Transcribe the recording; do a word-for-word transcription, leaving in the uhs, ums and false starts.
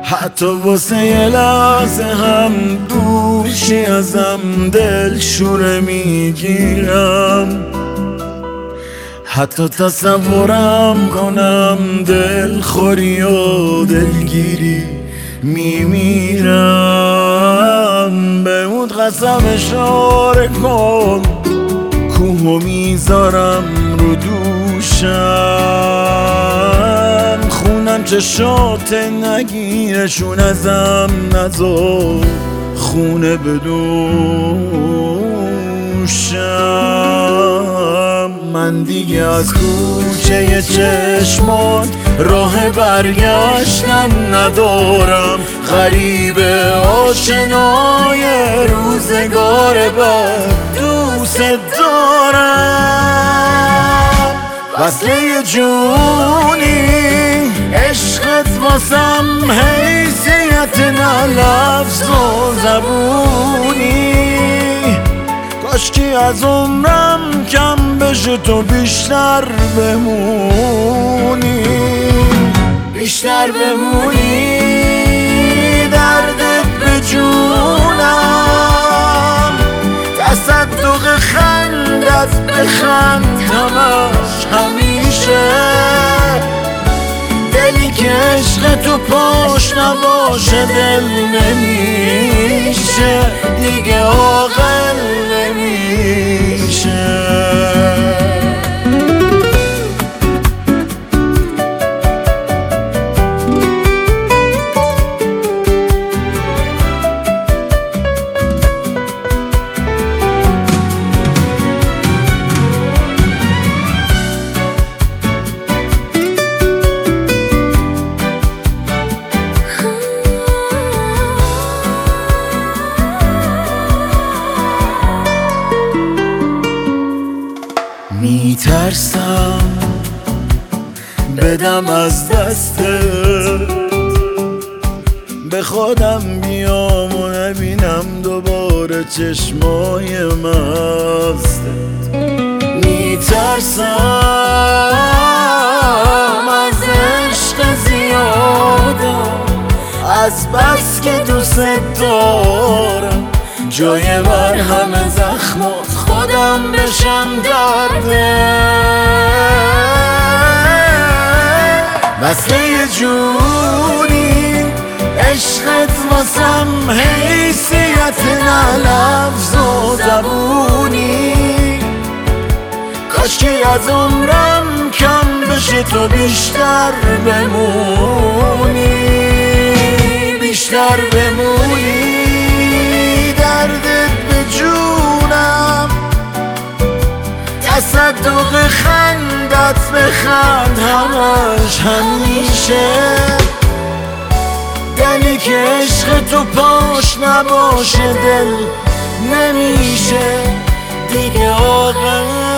حتی واسه یه لحظه هم دوشی ازم دل شوره میگیرم، حتی تصورم کنم دلخوری و دلگیری میمیرم. به اون قسم اشاره کن کوهو میذارم رو دوشم، خونم چشات نگیرشون ازم نذار خونه بدوشم. من دیگه از کوچه چشمات راه برگشتن ندارم، غریب آشنای روزگار بعد دوست دارم. وصله یه جونی عشقت واسم حیثیت نه لفظ و زبونی، کاشکی از عمرم کم بشه تو بیشتر بمونی، بیشتر بمونی. دردت به جونم، تصدق خندت بخند همش همیشه، دلی که عشق تو پاش نباشه دل نمیشه دیگه، عاقل نمیشه. میترسم بدم از دستت، به خودم بیام و نبینم دوباره چشمای مستت. میترسم از عشق زیادم، از بس که دوست دارم جای مرهم زخمات خودم بشم درده. وصله یه جونی عشقت واسم حیثیت نه لفظ و زبونی، کاشکی از عمرم کم بشه تو بیشتر بمونی، بیشتر بمونی. دردت به جونم، تصدق خندت بخند همش همیشه، دلی که عشق تو پاش نباشه دل نمیشه دیگه، عاقل